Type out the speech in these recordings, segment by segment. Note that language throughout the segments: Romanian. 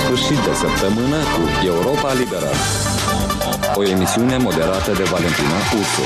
sfârșit de săptămână cu Europa Liberă. O emisiune moderată de Valentina Ursu.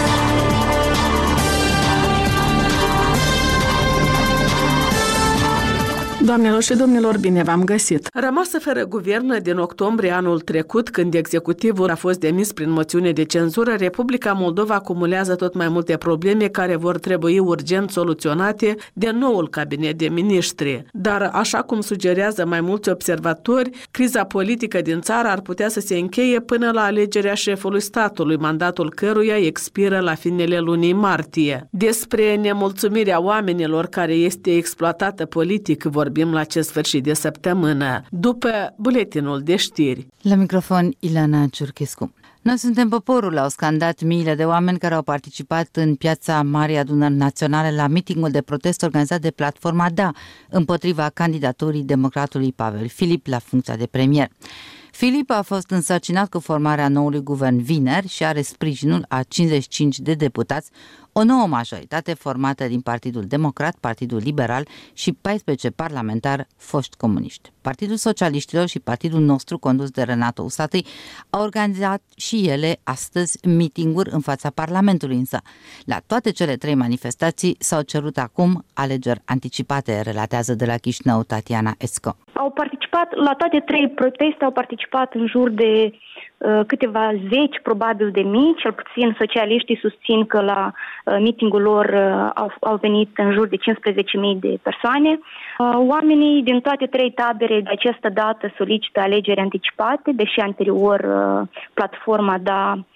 Doamnelor și domnilor, bine v-am găsit! Rămasă fără guvern din octombrie anul trecut, când executivul a fost demis prin moțiune de cenzură, Republica Moldova acumulează tot mai multe probleme care vor trebui urgent soluționate de noul cabinet de miniștri. Dar, așa cum sugerează mai mulți observatori, criza politică din țară ar putea să se încheie până la alegerea șefului statului, mandatul căruia expiră la finele lunii martie. Despre nemulțumirea oamenilor care este exploatată politic vorbim la acest sfârșit de săptămână, după buletinul de știri. La microfon, Ilana Ciurchescu. Noi suntem poporul, au scandat miile de oameni care au participat în piața Marii Adunări Naționale la mitingul de protest organizat de platforma DA împotriva candidaturii democratului Pavel Filip la funcția de premier. Filip a fost însărcinat cu formarea noului guvern vineri și are sprijinul a 55 de deputați, o nouă majoritate formată din Partidul Democrat, Partidul Liberal și 14 parlamentari foști comuniști. Partidul Socialiștilor și Partidul nostru, condus de Renato Usatăi, au organizat și ele astăzi mitinguri în fața Parlamentului, însă la toate cele trei manifestații s-au cerut acum alegeri anticipate, relatează de la Chișinău Tatiana Esco. Au participat la toate trei proteste, au participat în jur de câteva zeci, probabil de mii, cel puțin socialiștii susțin că la mitingul lor au venit în jur de 15.000 de persoane. Oamenii din toate trei tabere de această dată solicită alegeri anticipate, deși anterior platforma DA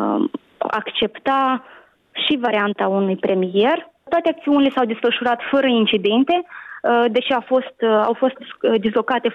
accepta și varianta unui premier. Toate acțiunile s-au desfășurat fără incidente, deși au fost dislocate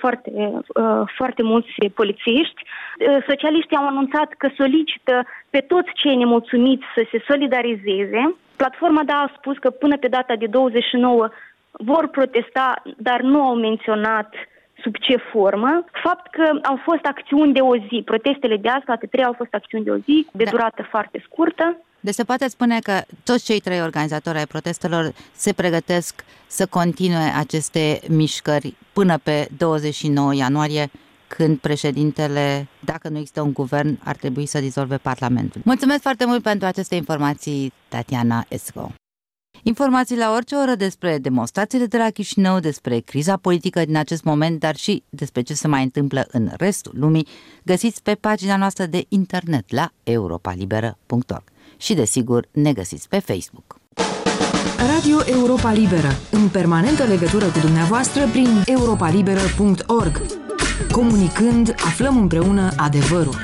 foarte mulți polițiști. Socialiștii au anunțat că solicită pe toți cei nemulțumiți să se solidarizeze. Platforma DA a spus că până pe data de 29 vor protesta, dar nu au menționat sub ce formă. Fapt că au fost acțiuni de o zi. Protestele de azi, toate trei au fost acțiuni de o zi, de durată foarte scurtă. Deci se poate spune că toți cei trei organizatori ai protestelor se pregătesc să continue aceste mișcări până pe 29 ianuarie, când președintele, dacă nu există un guvern, ar trebui să dizolve Parlamentul. Mulțumesc foarte mult pentru aceste informații, Tatiana Esco. Informații la orice oră despre demonstrațiile de la Chișinău, despre criza politică din acest moment, dar și despre ce se mai întâmplă în restul lumii, găsiți pe pagina noastră de internet la europalibera.org. Și desigur ne găsiți pe Facebook. Radio Europa Liberă, în permanentă legătură cu dumneavoastră prin europalibera.org. Comunicând, aflăm împreună adevărul.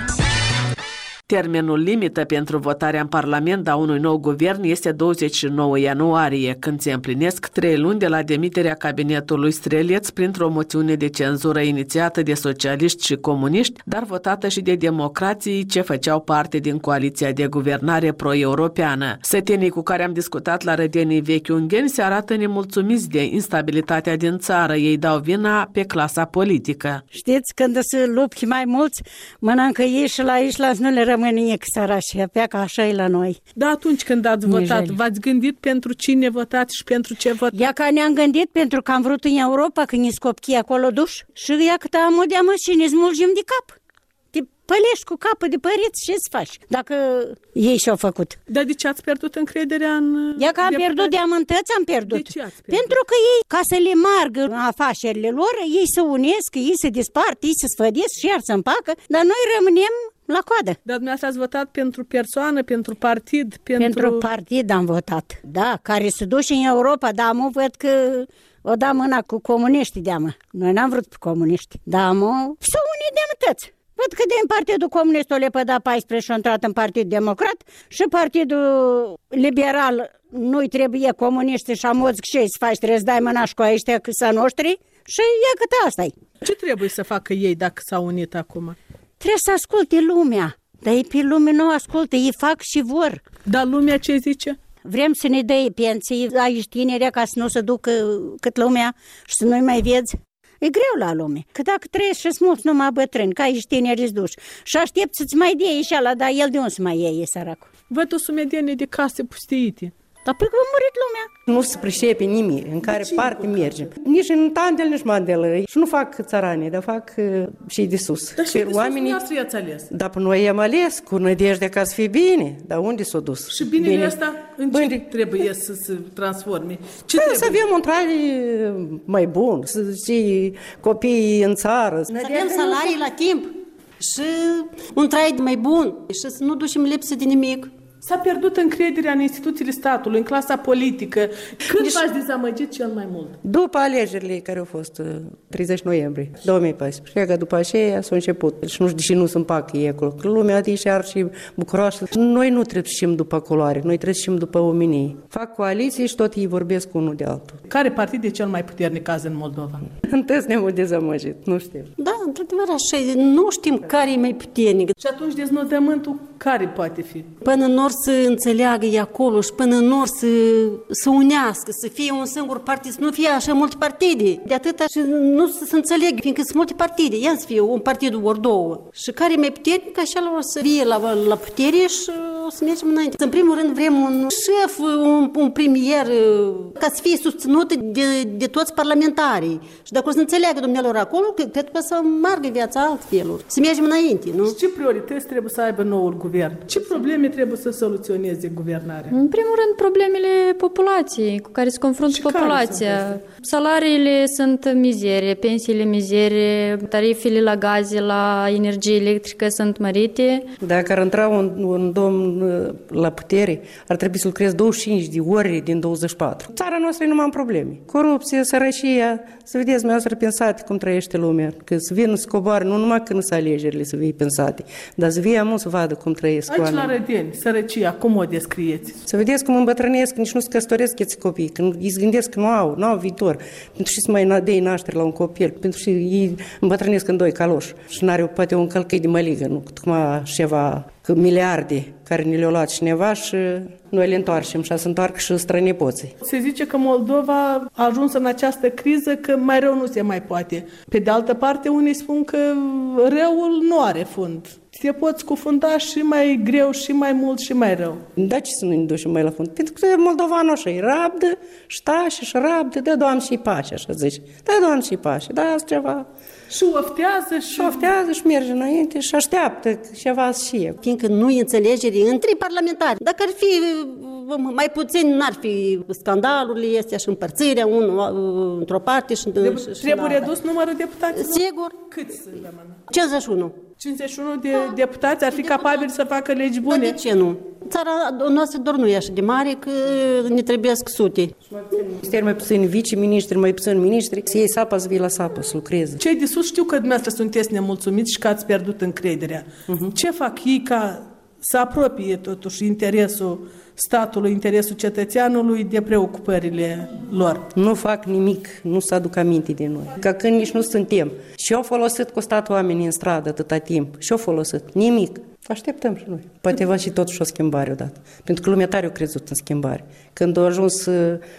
Termenul limită pentru votarea în Parlament a unui nou guvern este 29 ianuarie, când se împlinesc 3 luni de la demiterea cabinetului Streleț printr-o moțiune de cenzură inițiată de socialiști și comuniști, dar votată și de democrații ce făceau parte din coaliția de guvernare pro-europeană. Sătenii cu care am discutat la Rădenii Vechi Ungheni se arată nemulțumiți de instabilitatea din țară. Ei dau vina pe clasa politică. Știți, când se lupți mai mulți, mănâncă ei și la nu le rămâne nimic, sărași, pleacă așa e la noi. Da, atunci când ați votat, v-ați gândit pentru cine votați și pentru ce votați? Ia că ne-am gândit pentru că am vrut în Europa, când ne scopchii acolo duș, și ia cât am de și ne smulgem de cap. Te pălești cu capul de păreți, ce-ți faci? Dacă ei și-au făcut. Dar de ce ați pierdut încrederea în... Ia că am pierdut de amântăți, am pierdut. De ce ați pierdut? Pentru că ei, ca să le margă afacerile lor, ei se unesc, ei se dispart, ei se sfădesc și iar se împacă, dar noi rămânem la coadă. Dar dumneavoastră ați votat pentru persoană, pentru partid, pentru partid am votat. Da, care se duce în Europa, dar mă văd că o da mâna cu comuniștii de-amă. Noi n-am vrut comuniști, dar mă să unii de-amătăți. Văd că din Partidul Comunist o lepăda 14 și a intrat în Partidul Democrat și Partidul Liberal nu-i trebuie comuniști și amoți ce să faci, trebuie să dai mâna și cu ăștia că să noștri și e cât asta-i. Ce trebuie să facă ei dacă s-au unit acum? Trebuie să asculte lumea, dar ei pe lume nu ascultă, ei fac și vor. Dar lumea ce zice? Vrem să ne dai pensii aici tineri ca să nu se ducă cât lumea și să nu-i mai vezi. E greu la lume, că dacă trăiești și mulți numai bătrâni, ca aici tineri îți duci și aștept să-ți mai dea ieșeala, dar el de unde să mai iei, săracul? Văd o sumedenie de case pustiite. Dar pe că a murit lumea. Nu se pricepe nimic, în care parte mergem. Nici în Tandel, nici Mandel. Și nu fac țăranii, dar fac și de sus. Dar și de oamenii... sus i-ați ales? Dar pe noi i-am ales cu nădejdea ca să fie bine. Dar unde s-a dus? Și binele ăsta în ce trebuie să se transforme? Să avem un trai mai bun, să zi copiii în țară. Să avem salarii la timp și un trai mai bun și să nu ducem lipsă de nimic. S-a pierdut încrederea în instituțiile statului, în clasa politică. Când v-ați dezamăgit cel mai mult? După alegerile care au fost 30 noiembrie 2014. Cred că după aceea s-a început. Și nu știu de ce nu se împacă ei acolo. Că lumea de și și bucuroasă. Noi nu trebuie să știm după culoare, noi trebuie să știm după omenii. Fac coaliții și tot ei vorbesc unul de altul. Care partid e cel mai puternic azi în Moldova? Întâi ne-am dezamăgit, nu știu. Da, într-adevăr așa, nu știm care e mai puternic. Și atunci deznodământul care poate fi? Până nu să înțeleagă ei acolo și până nu să unească, să fie un singur partid, să nu fie așa multe partide. De atâta și nu să înțelegă, fiindcă sunt multe partide. Ia să fie un partid ori două. Și care e mai puternic, așa o să fie la putere și o să mergem înainte. În primul rând vrem un șef, un premier, ca să fie susținut de toți parlamentarii. Și dacă o să înțeleagă dumnealor acolo, cred că să meargă viața altfeluri. Să mergem înainte, nu? Și ce priorități trebuie să aibă noul guvern? Ce probleme trebuie să soluționeze guvernarea? În primul rând, problemele populației cu care se confruntă populația. Salariile sunt mizerie, pensiile mizerie, tarifele la gaze, la energie electrică sunt mărite. Dacă ar intra un domn la putere, ar trebui să lucreze 25 de ore din 24. Țara noastră e numai în probleme. Corupție, sărăcia, să vedeți, dumneavoastră pensate cum trăiește lumea. Că să vină să coboare, nu numai când sunt alegerile să fie pensate, dar să vie amul să vadă cum trăiesc oamenii. Aici la Rădeni, sărăcia, cum o descrieți? Să vedeți cum îmbătrânesc, nici nu se căsătoresc copii, când îi se gândesc că nu au viitor. Pentru ce să mai dea naștere la un copil? Pentru ce ei îmbătrânesc în doi caloși și n-are poate un călcăi de măligă, nu? Cum ceva, că miliarde care ne le-au luat cineva și noi le întoarcem și se întoarcă și strănepoții. Se zice că Moldova a ajuns în această criză că mai rău nu se mai poate. Pe de altă parte, unii spun că răul nu are fund. Te poți cufunda și mai greu, și mai mult, și mai rău. Da, ce să nu ne ducem mai la fund? Pentru că moldovanul așa e rabdă, și tașă, și rabdă, dă Doamne și pace, așa zice. Dă Doamne și pace, da, asta ceva. Și oftează și merge înainte și așteaptă ceva și eu. Fiindcă nu e înțelegere între parlamentari. Dacă ar fi mai puțin, n-ar fi scandalurile astea și împărțirea unul într-o parte și trebuie redus numărul deputaților? Sigur. Cât sunt, rămână? 51. 51 de deputați ar fi capabili să facă legi bune? Dar de ce nu? Țara noastră doar nu e așa de mare că ne trebuiesc sute. Ministeri mai puțin viceministri, mai puțin ministri, să iei sapa, să vii la sapă, să lucreze. Cei de sus știu că dumneavoastră sunteți nemulțumiți și că ați pierdut încrederea. Ce fac ei ca să apropie totuși interesul statului, interesul cetățeanului de preocupările lor? Nu fac nimic, nu se aduc aminte de noi. Că când nici nu suntem. Și-au folosit cu statul oamenii în stradă atâta timp. Și-au folosit. Nimic. Așteptăm și noi. Poate va și totuși o schimbare odată. Pentru că lumea tare a crezut în schimbare. Când au ajuns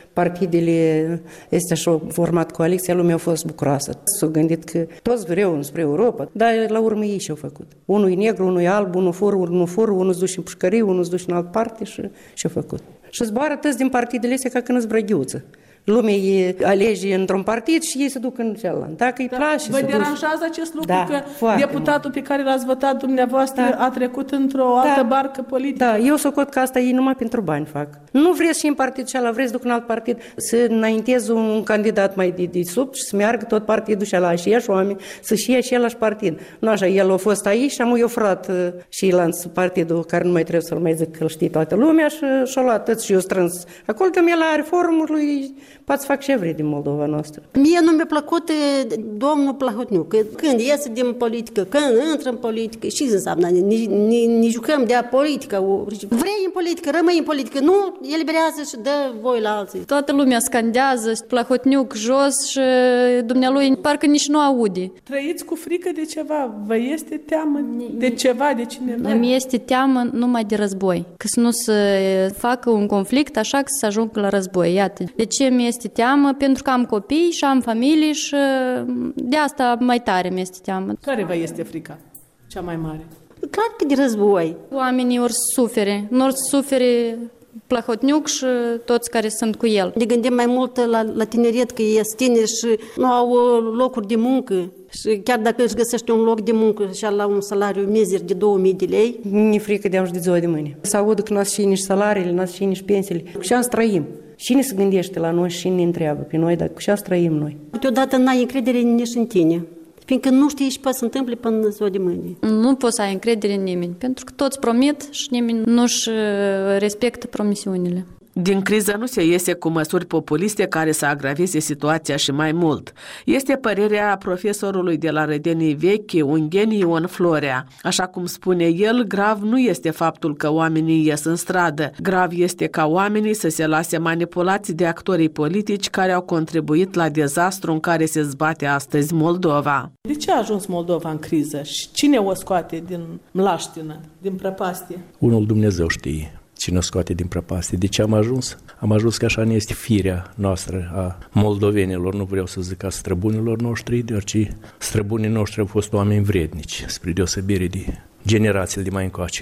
partidele astea și au format coaliția, lumea a fost bucuroasă. S-au gândit că toți vreau spre Europa, dar la urmă ei și-au făcut. Unul e negru, unul e alb, unul fură, unul se duce în pușcărie, unul se duce în altă parte și-au făcut. Și zboară toți din partidele astea ca când îți brăghiuță. Lumea îi alege într-un partid și ei se duc în celălalt. Dacă îi place, vă deranjează acest lucru că deputatul pe care l-ați votat dumneavoastră a trecut într-o altă barcă politică? Da, eu socot că asta ei numai pentru bani fac. Nu vreți și în partid cealaltă, vreți să duc în alt partid, să înaintez un candidat mai de sub și să meargă tot partidul și la aceiași oameni, să-și ia și același partid. Nu așa, el a fost aici și am eu furat și la partidul care nu mai trebuie să-l mai zic că îl știe toată lumea și-a luat tot și eu strâns. Acolo că el are forumul lui, poate să fac ce vrei din Moldova noastră. Mie nu mi-a plăcut domnul Plahotniuc. Când iese din politică, când intră în politică, și înseamnă, ne jucăm de politică. Vrei în politică, rămâi în politică, nu eliberează și dă voi la alții. Toată lumea scandează, Plahotniuc jos și dumnealui parcă nici nu aude. Trăiți cu frică de ceva? Vă este teamă de ceva, de cineva? Îmi este teamă numai de război. Că să nu se facă un conflict așa că să ajungă la război. Iată. De ce mi este teamă? Pentru că am copii și am familie și de asta mai tare mi este teamă. Care vă este frica cea mai mare? Clar că de război. Oamenii ori sufere, nu ori sufere Plahotniuc și toți care sunt cu el. Ne gândim mai mult la tineret, că ies tineri și nu au locuri de muncă. Și chiar dacă își găsește un loc de muncă și la un salariu mizer de 2000 de lei. Ne frică de de ziua de mâine. Să audă că n-ați și nici salariile, n-ați și nici pensiile. Cu ce trăim? Cine se gândește la noi și cine ne întreabă pe noi, dar cu ce trăim noi? Câteodată n-ai încredere nici în tine. Fiindcă nu știi ce poate să întâmple până ziua de mâine. Nu poți să ai încredere în nimeni, pentru că toți promit și nimeni nu-și respectă promisiunile. Din criză nu se iese cu măsuri populiste care să agraveze situația și mai mult. Este părerea profesorului de la Rădenii Vechi, Ungheni Ion Florea. Așa cum spune el, grav nu este faptul că oamenii ies în stradă. Grav este ca oamenii să se lase manipulați de actorii politici care au contribuit la dezastru în care se zbate astăzi Moldova. De ce a ajuns Moldova în criză și cine o scoate din mlaștină, din prăpastie? Unul Dumnezeu știe cine o scoate din prăpastie. De ce am ajuns? Am ajuns că așa ne este firea noastră a moldovenilor, nu vreau să zic a străbunilor noștri, deoarece străbunii noștri au fost oameni vrednici, spre deosebire de generațiile de mai încoace.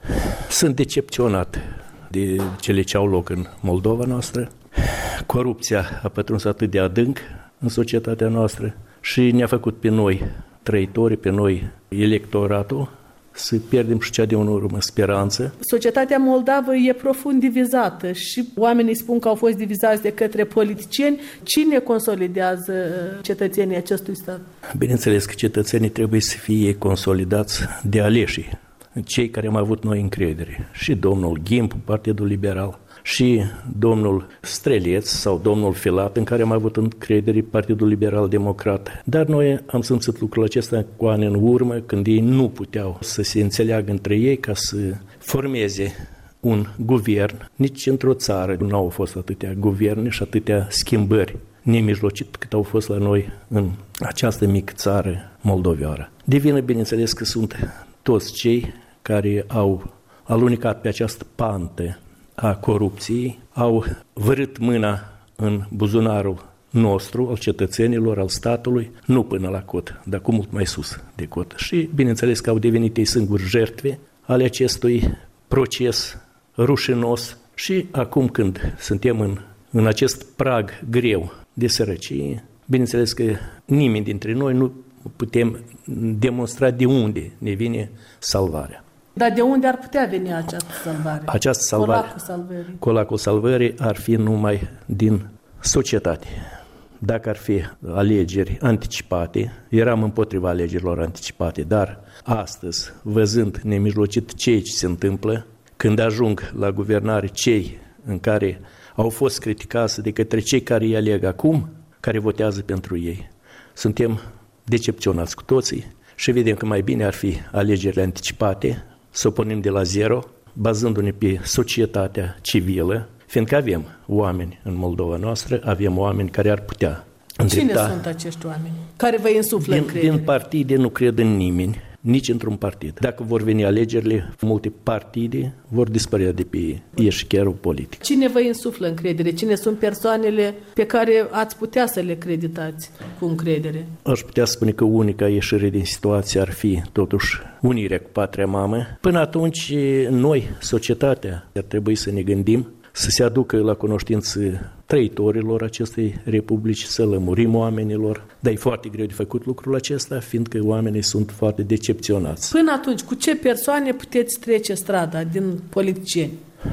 Sunt decepționat de cele ce au loc în Moldova noastră. Corupția a pătruns atât de adânc în societatea noastră și ne-a făcut pe noi trăitori, pe noi electoratul, să pierdem și cea de în urmă speranță. Societatea moldavă e profund divizată și oamenii spun că au fost divizați de către politicieni. Cine consolidează cetățenii acestui stat? Bineînțeles că cetățenii trebuie să fie consolidați de aleșii, cei care am avut noi încredere. Și domnul Gimpu, Partidul Liberal, și domnul Streleț sau domnul Filat, în care am avut încredere Partidul Liberal Democrat. Dar noi am simțit lucrul acesta cu ani în urmă, când ei nu puteau să se înțeleagă între ei ca să formeze un guvern. Nici într-o țară nu au fost atâtea guverne și atâtea schimbări nemijlocit cât au fost la noi în această mică țară moldoveară. De vină, bineînțeles, că sunt toți cei care au alunecat pe această pantă a corupției, au vărât mâna în buzunarul nostru, al cetățenilor, al statului, nu până la cot, dar cu mult mai sus de cot. Și, bineînțeles, că au devenit ei singuri jertve ale acestui proces rușinos și acum când suntem în acest prag greu de sărăcie, bineînțeles că nimeni dintre noi nu putem demonstra de unde ne vine salvarea. Dar de unde ar putea veni această salvare? Această salvare, colacul salvării ar fi numai din societate. Dacă ar fi alegeri anticipate, eram împotriva alegerilor anticipate, dar astăzi, văzând nemijlocit ce se întâmplă, când ajung la guvernare cei în care au fost criticați de către cei care îi aleg acum, care votează pentru ei, suntem decepționați cu toții și vedem că mai bine ar fi alegerile anticipate, să o punem de la zero, bazându-ne pe societatea civilă, fiindcă avem oameni în Moldova noastră, avem oameni care ar putea îndrepta. Cine sunt acești oameni care vă insuflă încredere? Din partide nu cred în nimeni, nici într-un partid. Dacă vor veni alegerile, multe partide vor dispărea de pe eșcherul politic. Cine vă insuflă încredere? Cine sunt persoanele pe care ați putea să le creditați cu încredere? Aș putea spune că unica ieșire din situație ar fi totuși unirea cu patria mamă. Până atunci noi, societatea, ar trebui să ne gândim să se aducă la cunoștință trăitorilor acestei republici, să lămurim oamenilor. Dar e foarte greu de făcut lucrul acesta, fiindcă oamenii sunt foarte decepționați. Până atunci, cu ce persoane puteți trece strada din politicieni?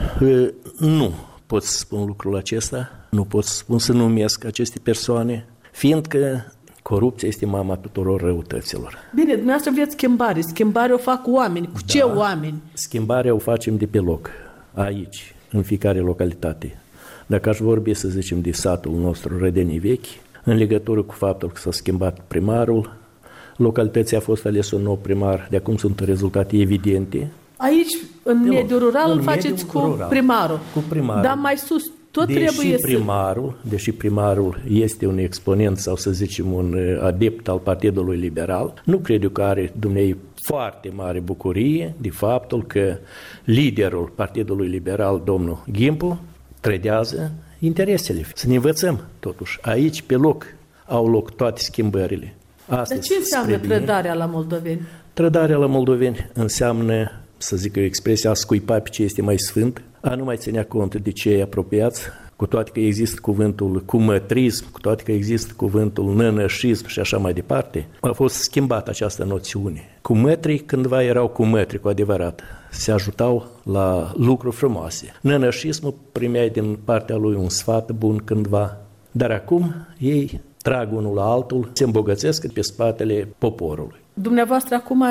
Nu pot să spun lucrul acesta, nu pot să spun să numesc aceste persoane, fiindcă corupția este mama tuturor răutăților. Bine, dumneavoastră vreți schimbare. Schimbare o fac oameni. Cu ce oameni? Schimbarea o facem de pe loc, aici, în fiecare localitate. Dacă aș vorbi, să zicem, de satul nostru Rădenii Vechi, în legătură cu faptul că s-a schimbat primarul, localității a fost ales un nou primar, de acum sunt rezultate evidente. Aici, în mediul rural, îl faceți cu primarul. Cu primarul. Dar mai sus, tot trebuie deși primarul este un exponent sau să zicem un adept al Partidului Liberal, nu cred eu că are dumnei foarte mare bucurie de faptul că liderul Partidului Liberal, domnul Gimpu, trădează interesele. Să ne învățăm, totuși. Aici, pe loc, au loc toate schimbările. Astăzi, dar ce înseamnă trădarea la moldoveni? Trădarea la moldoveni înseamnă, să zic o expresie, a scuipa pe ce este mai sfânt, a nu mai ținea cont de cei apropiați, cu toate că există cuvântul cumătrism, cu toate că există cuvântul nănășism și așa mai departe, a fost schimbată această noțiune. Cumătrii cândva erau cumătri cu adevărat, se ajutau la lucruri frumoase. Nănășismul primea din partea lui un sfat bun cândva, dar acum ei trag unul la altul, se îmbogățesc pe spatele poporului. Dumneavoastră, acum,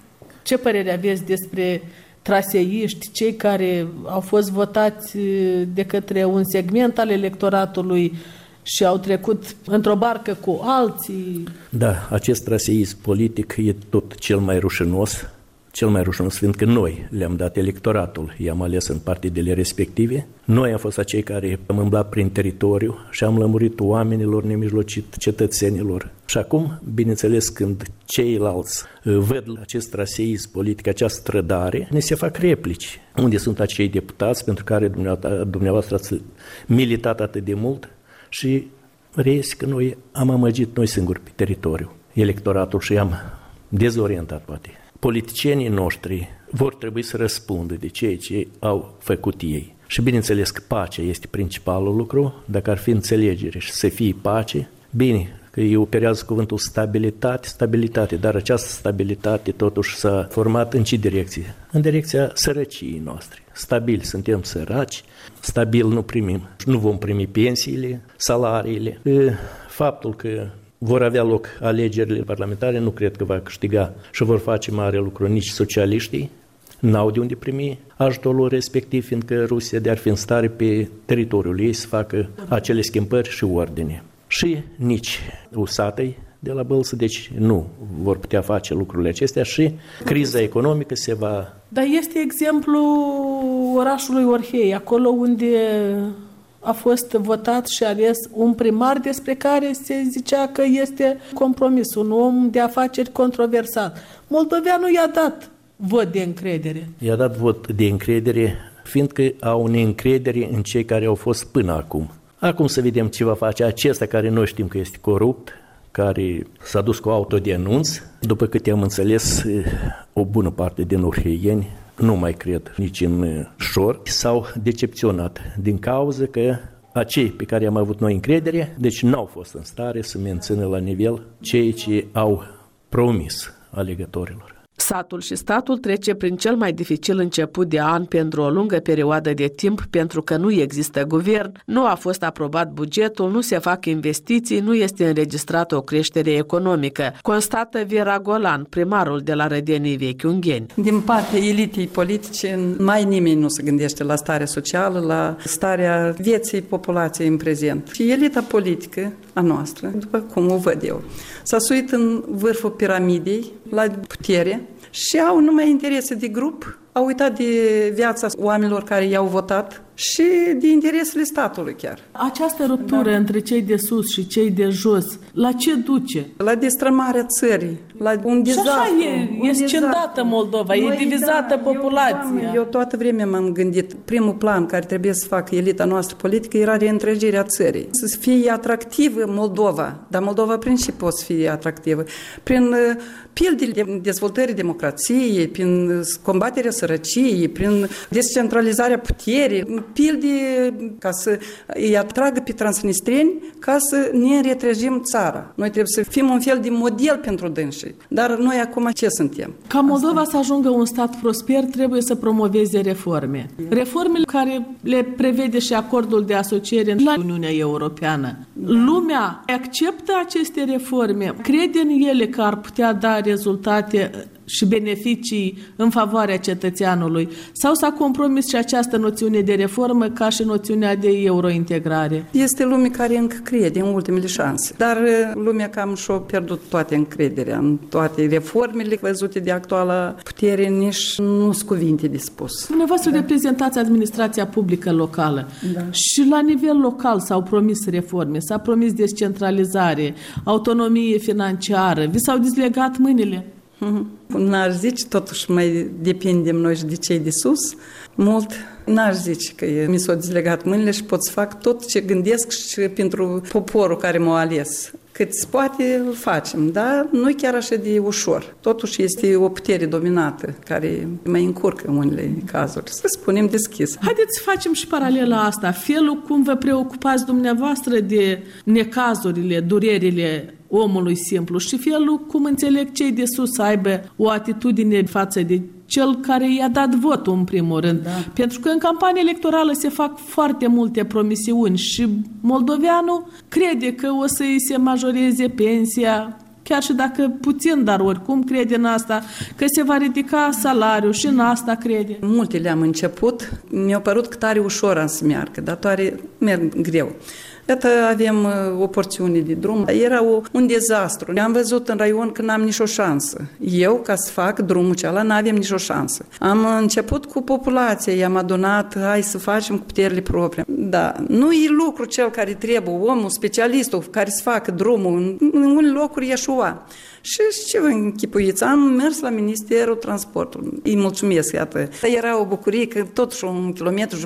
ce părere aveți despre traseiști, cei care au fost votați de către un segment al electoratului și au trecut într-o barcă cu alții? Da, acest traseism politic e tot cel mai rușinos, fiindcă noi le-am dat electoratul, i-am ales în partidele respective. Noi am fost acei care am umblat prin teritoriu și am lămurit oamenilor nemijlocit, cetățenilor. Și acum, bineînțeles, când ceilalți văd acest traseism politic, această trădare, ne se fac replici. Unde sunt acei deputați pentru care dumneavoastră ați militat atât de mult? Și reiese că noi am amăgit noi singuri pe teritoriu electoratul și am dezorientat poate. Politicienii noștri vor trebui să răspundă de ceea ce au făcut ei. Și bineînțeles că pacea este principalul lucru, dacă ar fi înțelegere și să fie pace, bine, că îi operează cuvântul stabilitate, dar această stabilitate totuși s-a format în ce direcție? În direcția sărăciei noastre. Stabil suntem săraci, stabil nu vom primi pensiile, salariile. Faptul că vor avea loc alegerile parlamentare, nu cred că va câștiga și vor face mare lucru nici socialiștii, n-au de unde primi ajutorul respectiv, fiindcă Rusia de-ar fi în stare pe teritoriul ei să facă acele schimbări și ordine. Și nici usatei de la Bălță, deci nu vor putea face lucrurile acestea și criza economică se va... Dar este exemplu orașului Orhei, acolo unde a fost votat și ales un primar despre care se zicea că este compromis, un om de afaceri controversat. Moldoveanul i-a dat vot de încredere. I-a dat vot de încredere, fiindcă au neîncredere în cei care au fost până acum. Acum să vedem ce va face acesta care noi știm că este corupt, care s-a dus cu autodenunț. După câte am înțeles, o bună parte din orheieni nu mai cred nici în șor, s-au decepționat din cauza că acei pe care am avut noi încredere, deci n-au fost în stare să mențină la nivel cei ce au promis alegătorilor. Satul și statul trece prin cel mai dificil început de an pentru o lungă perioadă de timp, pentru că nu există guvern, nu a fost aprobat bugetul, nu se fac investiții, nu este înregistrată o creștere economică, constată Vera Golan, primarul de la Rădenii Vechi Ungheni. Din partea elitei politice, mai nimeni nu se gândește la starea socială, la starea vieții populației în prezent. Și elita politică a noastră, după cum o văd eu, s-a suit în vârful piramidei, la putere, și au numai interese de grup, au uitat de viața oamenilor care i-au votat și de interesele statului chiar. Această ruptură între cei de sus și cei de jos, la ce duce? La destrămarea țării, la un dezastru. Și așa e scindată Moldova, e divizată populația. Eu toată vremea m-am gândit, primul plan care trebuie să facă elita noastră politică era reîntregirea țării. Să fie atractivă Moldova, dar Moldova prin ce poate să fie atractivă? Prin pildele dezvoltării democrației, prin combaterea sărăciei, prin descentralizarea puterii, pilde ca să îi atragă pe transnistreni ca să ne retrăjim țara. Noi trebuie să fim un fel de model pentru dânsii. Dar noi acum ce suntem? Ca Moldova să ajungă un stat prosper, trebuie să promoveze reforme. Reformele care le prevede și acordul de asociere la Uniunea Europeană. Lumea acceptă aceste reforme? Crede în ele că ar putea da rezultate și beneficii în favoarea cetățeanului? Sau s-a compromis și această noțiune de reformă ca și noțiunea de eurointegrare? Este lume care încă crede în ultimele șanse, dar lumea cam și-a pierdut toate încrederea în toate reformele văzute de actuala putere, nici nu sunt cuvinte de spus. Dumneavoastră reprezentați administrația publică locală. Da. Și la nivel local s-au promis reforme, s-a promis descentralizare, autonomie financiară, vi s-au dezlegat mâinile? N-aș zice, totuși mai depindem noi și de cei de sus, mult. N-aș zice că mi s-au dezlegat mâinile și pot să fac tot ce gândesc și pentru poporul care m-a ales. Cât se poate, îl facem, dar nu chiar așa de ușor. Totuși este o putere dominată care mai încurcă în unele cazuri. Să spunem deschis. Haideți să facem și paralela asta. Felul cum vă preocupați dumneavoastră de necazurile, durerile omului simplu și felul cum înțeleg cei de sus să aibă o atitudine față de cel care i-a dat votul în primul rând. Da. Pentru că în campanie electorală se fac foarte multe promisiuni și moldoveanul crede că o să-i se majoreze pensia, chiar și dacă puțin, dar oricum crede în asta, că se va ridica salariul și în asta crede. Multe le-am început, mi-a părut că tare ușor să meargă, dar toare merg greu. Iată, avem o porțiune de drum. Era un dezastru. Am văzut în raion că n-am nicio șansă. Eu, ca să fac drumul cealaltă, n-avem nicio șansă. Am început cu populația, i-am adunat, hai să facem cu puterile proprii. Da, nu e lucru cel care trebuie, omul, specialistul care să facă drumul. În unele locuri ieșua. Și ce vă închipuiți? Am mers la Ministerul Transportului. Îi mulțumesc, iată. Era o bucurie că totuși 1,5 kilometru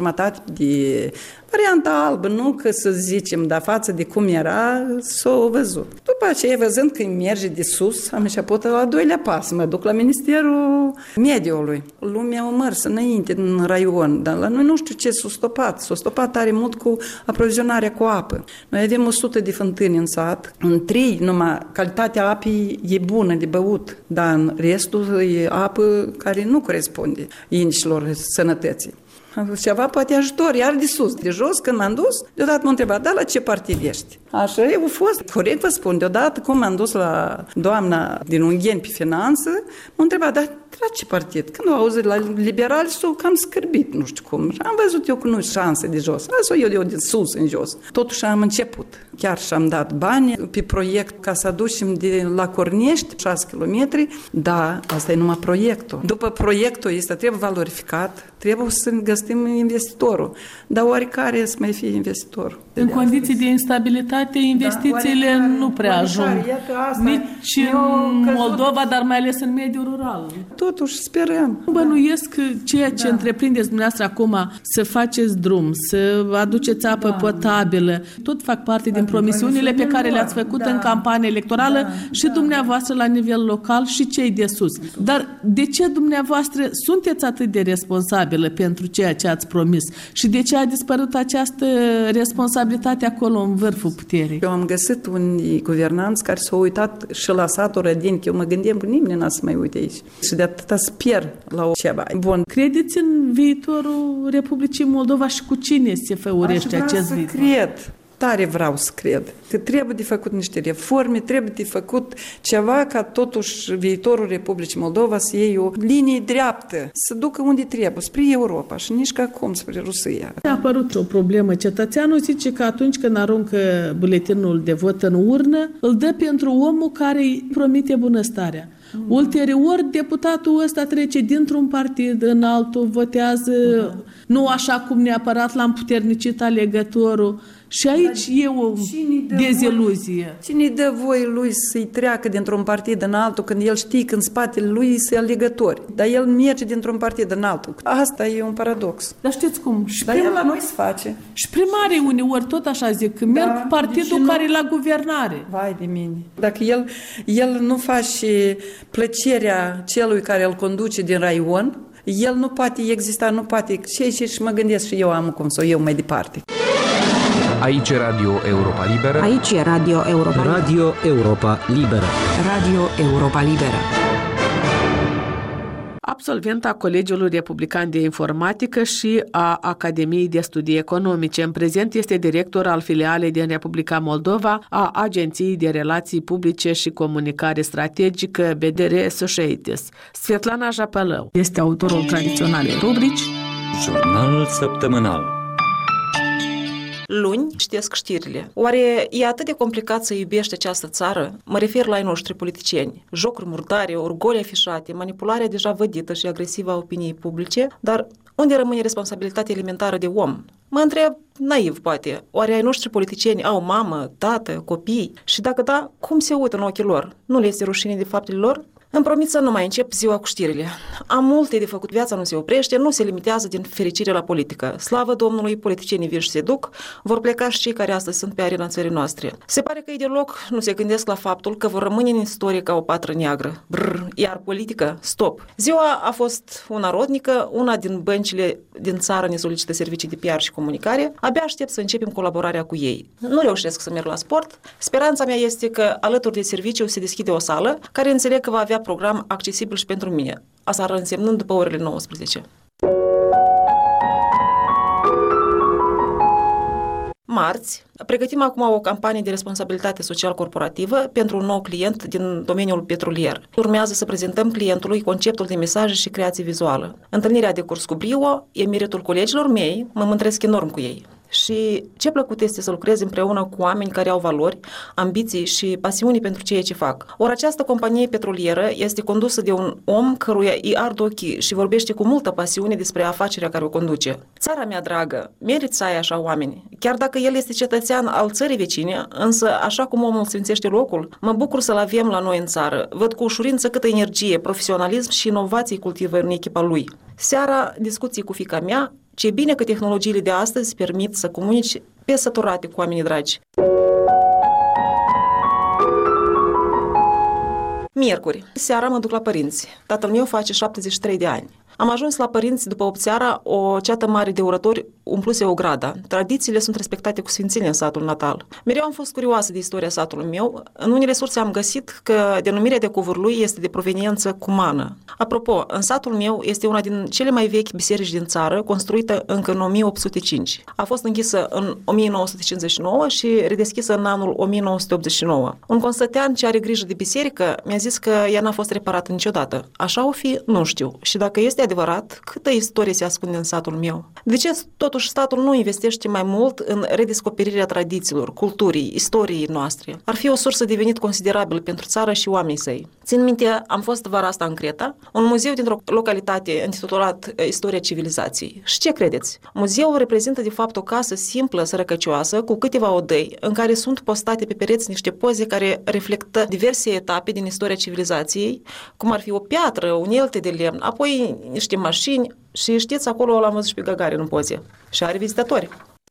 de varianta albă, nu că să zicem, dar față de cum era, s-o văzut. După aceea, văzând că îi merge de sus, am început la 2-lea pas, mă duc la Ministerul Mediului. Lumea o mers înainte în raion, dar la noi nu știu ce s-a stopat. S-a stopat tare mult cu aprovizionarea cu apă. Noi avem 100 de fântâni în sat, în 3 numai calitatea apei e bună de băut, dar în restul e apă care nu corespunde indicilor sănătății. Ceva poate ajutor, iar de sus, de jos, când m-am dus, deodată m-a întrebat, da, la ce partid ești? Așa eu a fost, corect vă spun, deodată cum m-am dus la doamna din Ungheni pe finanță, m-a întrebat, da, la ce partid? Când au auzit la liberali, s-au cam scârbit, nu știu cum. Am văzut eu că nu șanse de jos, las-o eu de sus în jos. Totuși am început, chiar și-am dat bani pe proiect ca să aducem de la Cornești 6 km, da, asta e numai proiectul. După proiectul ăsta trebuie valorificat, trebuie să găsim investitorul, dar oarecare să mai fie investitorul. În condiții de instabilitate, investițiile nu prea ajung. Nici în Moldova, dar mai ales în mediul rural. Totuși sperăm. Bănuiesc că ceea ce întreprindeți dumneavoastră acum, să faceți drum, să aduceți apă potabilă, tot fac parte din promisiunile pe care le-ați făcut în campanie electorală și dumneavoastră la nivel local și cei de sus. Dar de ce dumneavoastră sunteți atât de responsabilă pentru ceea ce ați promis și de ce a dispărut această responsabilitate acolo în vârful puterii? Eu am găsit unii guvernanți care s-au uitat și la satul Rădin, că eu mă gândeam că nimeni n-a să mai uite aici. Și de atâta sper la ceva bun. Credeți în viitorul Republicii Moldova și cu cine se făurește acest viitor? Cred. Tare vreau să cred că trebuie de făcut niște reforme, trebuie de făcut ceva ca totuși viitorul Republicii Moldova să iei o linie dreaptă, să ducă unde trebuie, spre Europa și nici ca acum spre Rusia. A apărut o problemă. Cetățeanul zice că atunci când aruncă buletinul de vot în urnă, îl dă pentru omul care îi promite bunăstarea. Ulterior, deputatul ăsta trece dintr-un partid în altul, votează nu așa cum neapărat l-am puternicit alegătorul. Și aici e o deziluzie. Cine dă voie lui să-i treacă dintr-un partid în altul când el știe că în spatele lui sunt alegători, dar el merge dintr-un partid în altul? Asta e un paradox. Dar știți cum? Dar el la noi se face. Și primarii uneori tot așa zic, că merg cu partidul care e la guvernare. Vai de mine. Dacă el nu face plăcerea celui care îl conduce din raion, el nu poate exista, nu poate. Și mă gândesc și eu am cum să o iau mai departe. Aici e Radio Europa Liberă. Aici e Radio Europa Liberă. Radio Europa Liberă. Radio Europa Liberă. Absolventa Colegiului Republican de Informatică și a Academiei de Studii Economice. În prezent este director al filialei din Republica Moldova a Agenției de Relații Publice și Comunicare Strategică BDR Associates. Svetlana Japălău este autorul tradiționalei rubrici Jurnalul săptămânal. Luni citesc știrile. Oare e atât de complicat să iubești această țară? Mă refer la ai noștri politicieni. Jocuri murdare, orgoli afișate, manipularea deja vădită și agresivă a opiniei publice, dar unde rămâne responsabilitatea elementară de om? Mă întreb, naiv poate, oare ai noștri politicieni au mamă, tată, copii? Și dacă da, cum se uită în ochii lor? Nu le este rușine de faptele lor? Îmi promit să nu mai încep ziua cu știrile. Am multe de făcut, viața nu se oprește, nu se limitează din fericire la politică. Slavă Domnului, politicienii vin și se duc, vor pleca și cei care astăzi sunt pe arena țării noastre. Se pare că ei deloc nu se gândesc la faptul că vor rămâne în istorie ca o patră neagră. Iar politică, stop. Ziua a fost una rodnică, una din băncile din țară ne solicită servicii de PR și comunicare. Abia aștept să începem colaborarea cu ei. Nu reușesc să merg la sport. Speranța mea este că alături de serviciu se deschide o sală care înțeleg că va avea program accesibil și pentru mine. Asta ar însemnând după orele 19. Marți, pregătim acum o campanie de responsabilitate social-corporativă pentru un nou client din domeniul petrolier. Urmează să prezentăm clientului conceptul de mesaje și creație vizuală. Întâlnirea de curs cu brio e meritul colegilor mei, mă mândresc enorm cu ei. Și ce plăcut este să lucrez împreună cu oameni care au valori, ambiții și pasiuni pentru ceea ce fac. Ori această companie petrolieră este condusă de un om căruia îi ard ochii și vorbește cu multă pasiune despre afacerea care o conduce. Țara mea dragă, meriți să ai așa oameni. Chiar dacă el este cetățean al țării vecine, însă așa cum omul sfințește locul, mă bucur să-l avem la noi în țară. Văd cu ușurință câtă energie, profesionalism și inovații cultivă în echipa lui. Seara, discuții cu fiica mea. Ce bine că tehnologiile de astăzi permit să comunici pe săturate cu oamenii dragi. Miercuri, seara mă duc la părinți. Tatăl meu face 73 de ani. Am ajuns la părinți după 8 seara, o ceată mare de orători umpluse ograda. Tradițiile sunt respectate cu sfințenie în satul natal. Mereu am fost curioasă de istoria satului meu. În unele surse am găsit că denumirea de covârlui este de proveniență cumană. Apropo, în satul meu este una din cele mai vechi biserici din țară, construită încă în 1805. A fost închisă în 1959 și redeschisă în anul 1989. Un constătean ce are grijă de biserică mi-a zis că ea n-a fost reparată niciodată. Așa o fi, nu știu. Și dacă este adevărat, câtă istorie se ascunde în satul meu? De ce totuși statul nu investește mai mult în redescoperirea tradițiilor, culturii, istoriei noastre? Ar fi o sursă de venit considerabil pentru țară și oamenii săi. Țin minte, am fost vara asta în Creta, un muzeu dintr-o localitate intitulat Istoria civilizației. Și ce credeți? Muzeul reprezintă de fapt o casă simplă, sărăcăcioasă, cu câteva odăi, în care sunt postate pe pereți niște poze care reflectă diverse etape din istoria civilizației, cum ar fi o piatră, unelte de lemn, apoi niște mașini și știți, acolo l-am văzut și pe Gagarin în poze. Și are vizitatori.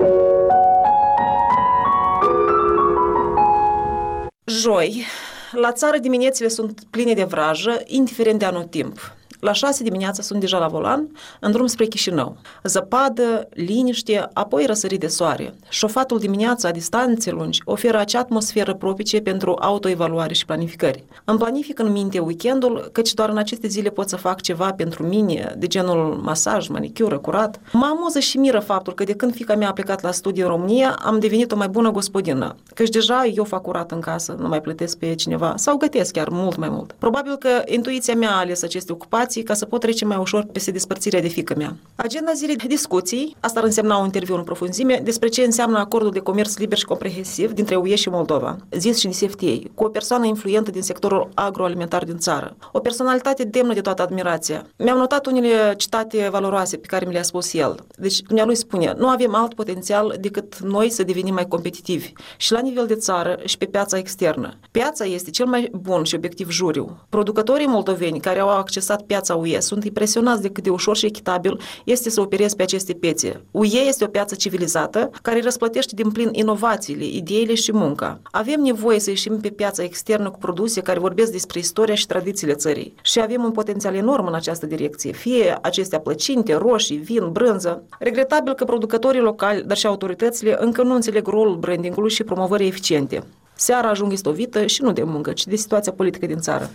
Joi, la țară diminețile sunt pline de vrajă, indiferent de anotimp. La 6 dimineața sunt deja la volan, în drum spre Chișinău. Zăpadă, liniște, apoi răsărit de soare. Șofatul dimineața, distanțe lungi, oferă acea atmosferă propice pentru autoevaluare și planificări. Îmi planific în minte weekendul, căci doar în aceste zile pot să fac ceva pentru mine, de genul masaj, manicură, curat. Mă amuză și miră faptul că de când fiica mea a plecat la studii în România, am devenit o mai bună gospodină, căci deja eu fac curat în casă, nu mai plătesc pe cineva, sau gătesc chiar mult mai mult. Probabil că intuiția mea a ales aceste ocupații ca să pot trece mai ușor peste despărțirea de fiică mea. Agenda zilei de discuții, asta ar însemna un interviu în profunzime, despre ce înseamnă acordul de comerț liber și comprehensiv dintre UE și Moldova, zis și DCFTA, cu o persoană influentă din sectorul agroalimentar din țară. O personalitate demnă de toată admirația. Mi-am notat unele citate valoroase pe care mi le-a spus el. Deci, dumnealui spune, nu avem alt potențial decât noi să devenim mai competitivi și la nivel de țară și pe piața externă. Piața este cel mai bun și obiectiv juriu. Producătorii moldoveni care au accesat piața UE sunt impresionați de cât de ușor și echitabil este să operezi pe aceste piețe. UE este o piață civilizată care răsplătește din plin inovațiile, ideile și munca. Avem nevoie să ieșim pe piața externă cu produse care vorbesc despre istoria și tradițiile țării. Și avem un potențial enorm în această direcție, fie acestea plăcinte, roșii, vin, brânză. Regretabil că producătorii locali, dar și autoritățile încă nu înțeleg rolul brandingului și promovării eficiente. Seara ajung istovită și nu de muncă, ci de situația politică din țară.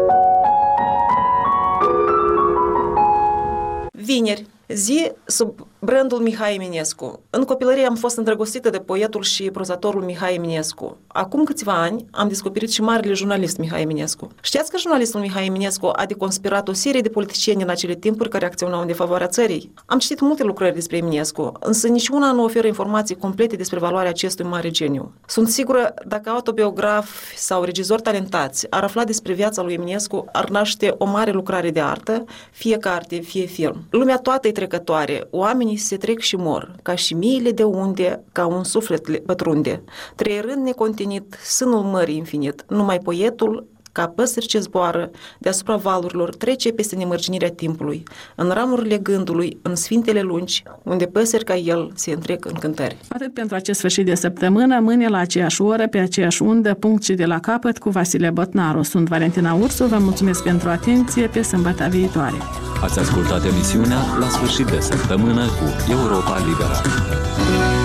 Vineri, zi sub brandul Mihai Eminescu. În copilărie am fost îndrăgostită de poetul și prozatorul Mihai Eminescu. Acum câțiva ani am descoperit și marele jurnalist Mihai Eminescu. Știați că jurnalistul Mihai Eminescu a deconspirat o serie de politicieni în acele timpuri care acționau în defavoarea țării? Am citit multe lucrări despre Eminescu, însă niciuna nu oferă informații complete despre valoarea acestui mare geniu. Sunt sigură, dacă autobiografi sau regizori talentați ar afla despre viața lui Eminescu, ar naște o mare lucrare de artă, fie carte, fie film. Lumea toată e trecătoare, oamenii se trec și mor, ca și miile de unde, ca un suflet le pătrunde. Trăierând necontenit, sânul mării infinit, numai poetul ca păsări ce zboară deasupra valurilor, trece peste nemărginirea timpului, în ramurile gândului, în sfintele lungi, unde păsări ca el se întrec în cântări. Atât pentru acest sfârșit de săptămână, mâine la aceeași oră, pe aceeași undă, punct și de la capăt cu Vasile Botnaru. Sunt Valentina Ursu, vă mulțumesc pentru atenție, pe sâmbătă viitoare. Ați ascultat emisiunea La sfârșit de săptămână cu Europa Liberă.